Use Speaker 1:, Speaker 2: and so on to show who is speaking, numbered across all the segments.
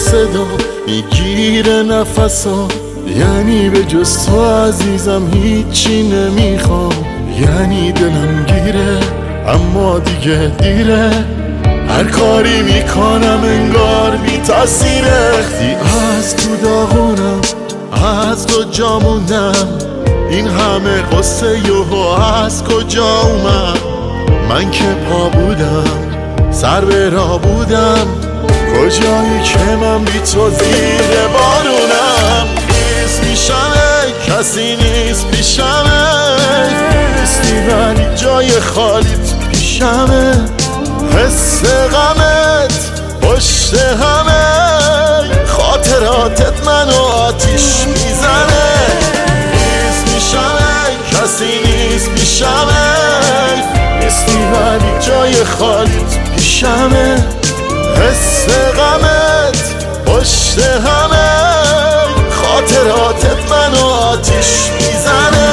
Speaker 1: صدا میگیره نفسا، یعنی به جز تو عزیزم هیچی نمیخوام. یعنی دلم گیره اما دیگه دیره، هر کاری میکنم انگار بی تاثیره. وقتی از تو داغونم از کجا موندم، این همه قصه یهو از کجا اومد؟ من که پا بودم سر به راه بودم، کجایی که من بی تو زیر بارونم. نیست میشمه کسی نیست پیشمه، نیستی ولی جای خالیت پیشمه. حس غمت پشت همه، خاطراتت منو آتیش میزنه. نیست میشمه کسی نیست پیشمه، نیستی ولی جای خالیت پیشمه. حس غمت پشت همه، خاطراتت منو آتیش میزنه.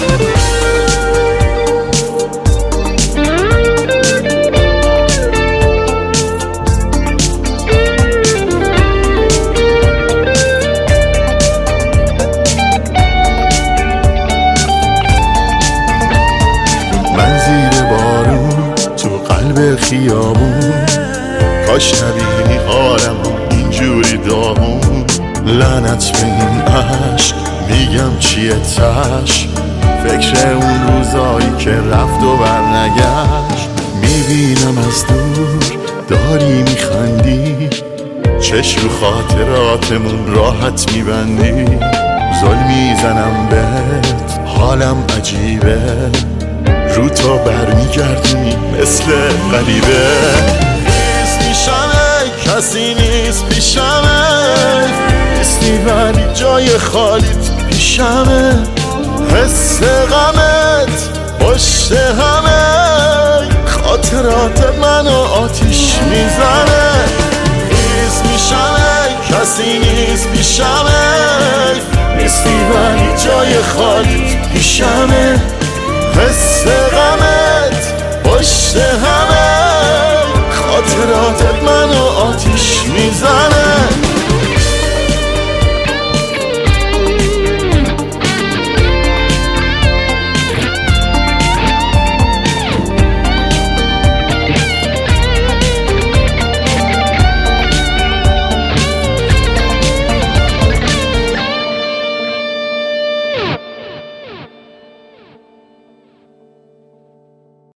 Speaker 1: من زیر بارون تو قلب خیابون، کاش نبینی حالمو اینجوری داغون. لعنت به این عشق میگم چیه تش، فکر اون روزایی که رفت و برنگشت. میبینم از دور داری میخندی، چشم رو خاطراتمون راحت میبندی. ظلم میزنم بهت حالم عجیبه، رو تو برمیگردی مثل غریبه. نیست میشمه کسی نیست پیشمه، نیستی ولی جای خالیت پیشمه. حس غمت پشت همه، خاطرات منو آتیش میزنه. نیست میشمه کسی نیست پیشمه، نیستی ولی جای خالیت پیشمه. حس غمت پشت همه، خاطراتت منو آتیش میزنه.